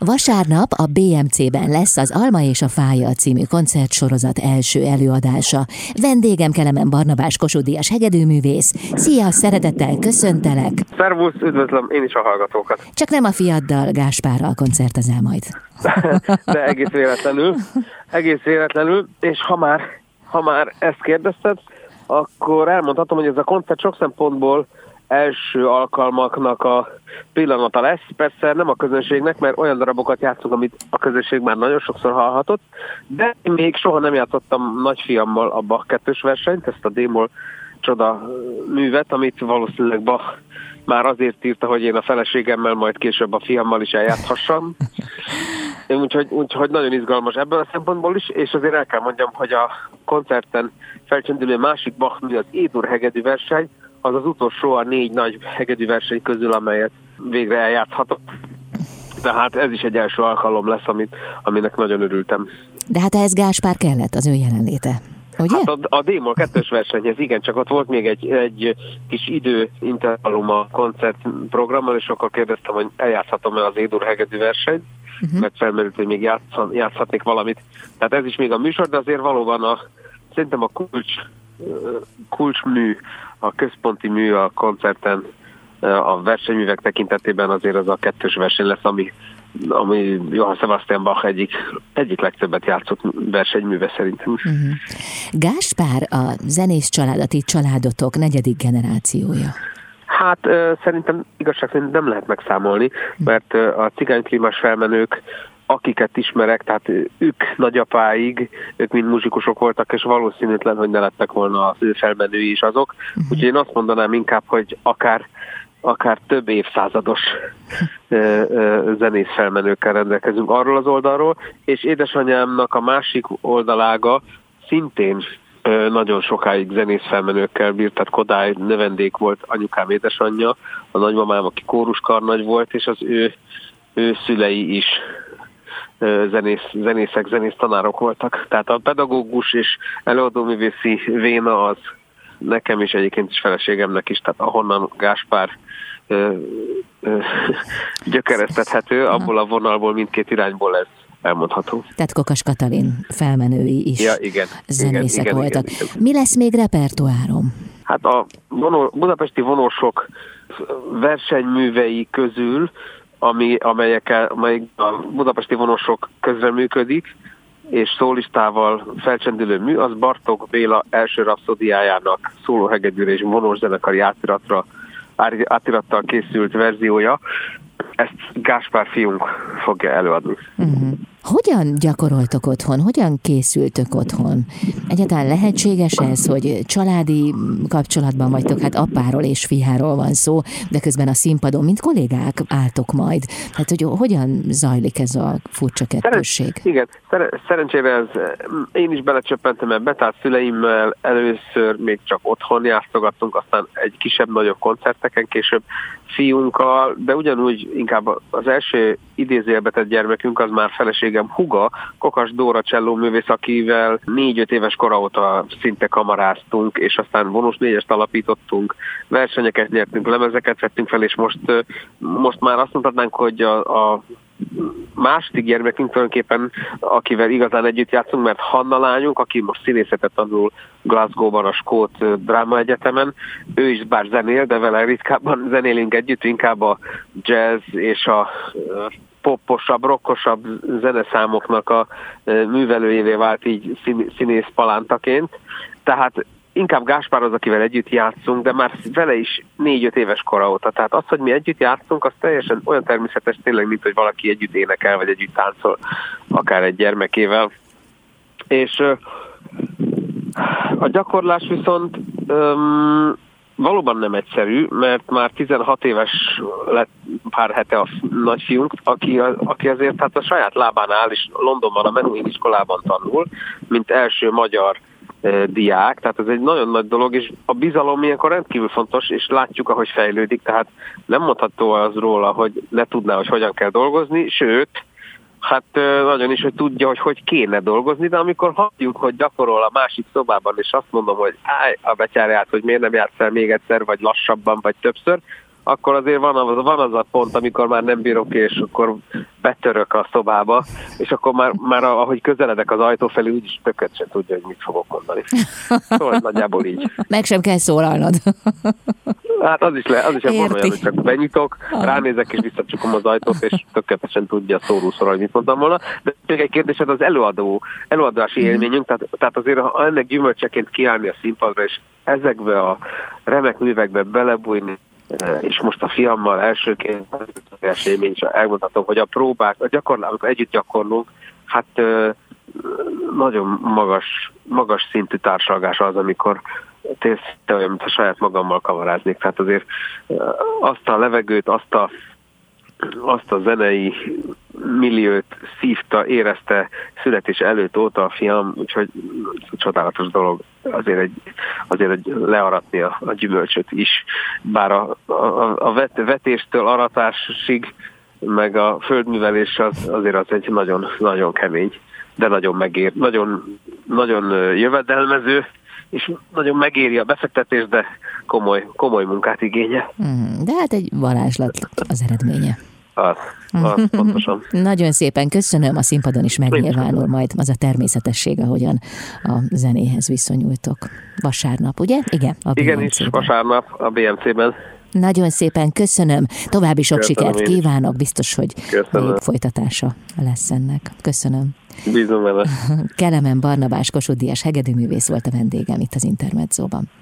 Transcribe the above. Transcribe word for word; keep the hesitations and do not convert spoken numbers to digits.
Vasárnap a bé em cében lesz az Alma és a Fája című koncertsorozat első előadása. Vendégem Kelemen Barnabás Kossuth Díjas hegedűművész. Szia, szeretettel köszöntelek! Szervusz, üdvözlöm én is a hallgatókat! Csak nem a fiaddal, Gáspárral koncertezel majd. De egész véletlenül, egész véletlenül, és ha már, ha már ezt kérdezted, akkor elmondhatom, hogy ez a koncert sok szempontból első alkalmaknak a pillanata lesz. Persze nem a közönségnek, mert olyan darabokat játszunk, amit a közönség már nagyon sokszor hallhatott, de még soha nem játszottam nagyfiammal a Bach kettős versenyt, ezt a D-moll csoda művet, amit valószínűleg Bach már azért írta, hogy én a feleségemmel, majd később a fiammal is eljáthassam. Úgyhogy, úgyhogy nagyon izgalmas ebből a szempontból is, és azért el kell mondjam, hogy a koncerten felcsendülő másik Bach mű, az E-dur hegedű verseny, az az utolsó a négy nagy hegedű verseny közül, amelyet végre eljátszhatok. Tehát ez is egy első alkalom lesz, amit, aminek nagyon örültem. De hát ehhez Gáspár kellett, az ő jelenléte, ugye? Hát a, a D-moll kettős versenyhez igen, csak ott volt még egy, egy kis időintervallum a koncertprogrammal, és akkor kérdeztem, hogy eljátszhatom-e az E-dur hegedű versenyt, uh-huh. mert felmerült, hogy még játszan, játszhatnék valamit. Tehát ez is még a műsor, de azért valóban a, szerintem a kulcs, kulcsmű, a központi mű a koncerten, a versenyművek tekintetében azért az a kettős verseny lesz, ami, ami Johann Sebastian Bach egyik, egyik legtöbbet játszott versenyműve szerintem. Uh-huh. Gáspár a zenész család, a ti családotok negyedik generációja. Hát szerintem igazság szerint nem lehet megszámolni, mert a cigányklímás felmenők, akiket ismerek, tehát ők nagyapáig, ők mind muzsikusok voltak, és valószínűtlen, hogy ne lettek volna az ő felmenői is azok. Uh-huh. Úgyhogy én azt mondanám inkább, hogy akár, akár több évszázados zenész felmenőkkel rendelkezünk arról az oldalról, és édesanyámnak a másik oldalága szintén nagyon sokáig zenész felmenőkkel bírt, tehát Kodály növendék volt anyukám édesanyja, a nagymamám, aki kóruskarnagy volt, és az ő, ő szülei is zenész, zenészek, zenész tanárok voltak. Tehát a pedagógus és előadóművészi véna az nekem is egyébként is feleségemnek is, tehát ahonnan Gáspár ö, ö, gyökeresztethető, abból a vonalból mindkét irányból ez elmondható. Tehát Kokas Katalin felmenői is ja, igen, zenészek igen, voltak. Igen, igen. Mi lesz még repertoárom? Hát a vonó, budapesti vonósok versenyművei közül, ami, amelyekkel, amelyek a budapesti vonósok közreműködik, és szólistával felcsendülő mű, az Bartók Béla első rapszódiájának szólóhegedűre és vonós zenekari átiratra, átirattal készült verziója. Ezt Gáspár fiunk fogja előadni. Uh-huh. Hogyan gyakoroltok otthon? Hogyan készültök otthon? Egyáltalán lehetséges ez, hogy családi kapcsolatban vagytok, hát apáról és fiáról van szó, de közben a színpadon, mint kollégák álltok majd. Hát, hogy hogyan zajlik ez a furcsa kettősség? Szeren- igen, szer- szerencsére ez, én is belecsöppentem ebbe, tehát szüleimmel először még csak otthon játszottunk, aztán egy kisebb-nagyobb koncerteken, később fiunkkal, de ugyanúgy inkább az első idézőjelbe tett gyermekünk az már feleségem húga, Kokas Dóra csellóművész, akivel négy-öt éves kora óta szinte kamaráztunk, és aztán vonós négyest alapítottunk, versenyeket nyertünk, lemezeket vettünk fel, és most, most már azt mondhatnánk, hogy a, a második gyermekünk tulajdonképpen, akivel igazán együtt játszunk, mert Hanna lányunk, aki most színészetet tanul Glasgow-ban a Skót Dráma Egyetemen, ő is bár zenél, de vele ritkábban zenélünk együtt, inkább a jazz és a popposabb, rockosabb zeneszámoknak a művelőjévé vált így színész palántaként. Tehát inkább Gáspár az, akivel együtt játszunk, de már vele is négy-öt éves kora óta. Tehát az, hogy mi együtt játszunk, az teljesen olyan természetes tényleg, mint hogy valaki együtt énekel, vagy együtt táncol, akár egy gyermekével. És a gyakorlás viszont um, valóban nem egyszerű, mert már tizenhat éves lett pár hete a nagyfiunk, aki, aki azért hát a saját lábán áll, és Londonban a Menuhin iskolában tanul, mint első magyar e, diák, tehát ez egy nagyon nagy dolog, és a bizalom ilyenkor rendkívül fontos, és látjuk, ahogy fejlődik, tehát nem mondható az róla, hogy ne tudná, hogy hogyan kell dolgozni, sőt, hát nagyon is, hogy tudja, hogy hogy kéne dolgozni, de amikor halljuk, hogy gyakorol a másik szobában, és azt mondom, hogy állj a betyárját, hogy miért nem játsz el még egyszer, vagy lassabban, vagy többször, akkor azért van az, van az a pont, amikor már nem bírok, és akkor betörök a szobába, és akkor már, már ahogy közeledek az ajtó felé, úgyis tököt sem tudja, hogy mit fogok mondani. Szóval nagyjából így. Meg sem kell szólalnod. Hát az is le, az is van olyan, hogy csak benyitok, ránézek és visszacsukom az ajtót, és tökéletesen tudja szórúszor, hogy mit mondtam volna. De még egy kérdés, az előadó, előadási mm. élményünk, tehát, tehát azért ha ennek gyümölcseként kiállni a színpadra, és ezekbe a remek művekbe belebújni, és most a fiammal elsőként az élmény, és elmondhatom, hogy a próbák, a gyakorlás, amikor együtt gyakorlunk, hát nagyon magas, magas szintű társalgás az, amikor tényleg olyan, mint a saját magammal kavaráznék. Tehát azért azt a levegőt, azt a, azt a zenei milliót szívta, érezte születés előtt óta a fiam, úgyhogy csodálatos dolog azért, egy, azért egy learatni a, a gyümölcsöt is. Bár a, a, a vet, vetéstől aratásig, meg a földművelés az, azért az egy nagyon, nagyon kemény, de nagyon megér, nagyon, nagyon jövedelmező, és nagyon megéri a befektetés, de komoly, komoly munkát igénye. De hát egy varázslat az eredménye. Az, az pontosan. Nagyon szépen köszönöm, a színpadon is megnyilvánul majd az a természetesség, ahogyan a zenéhez viszonyultok. Vasárnap, ugye? Igen, a Igen is, vasárnap a bé em cé-ben. Nagyon szépen köszönöm, további sok Köszönöm sikert kívánok, biztos, hogy Köszönöm. még folytatása lesz ennek. Köszönöm. Bízom vele. Kelemen Barnabás Kossuth Díjas hegedűművész volt a vendégem itt az Intermedzóban.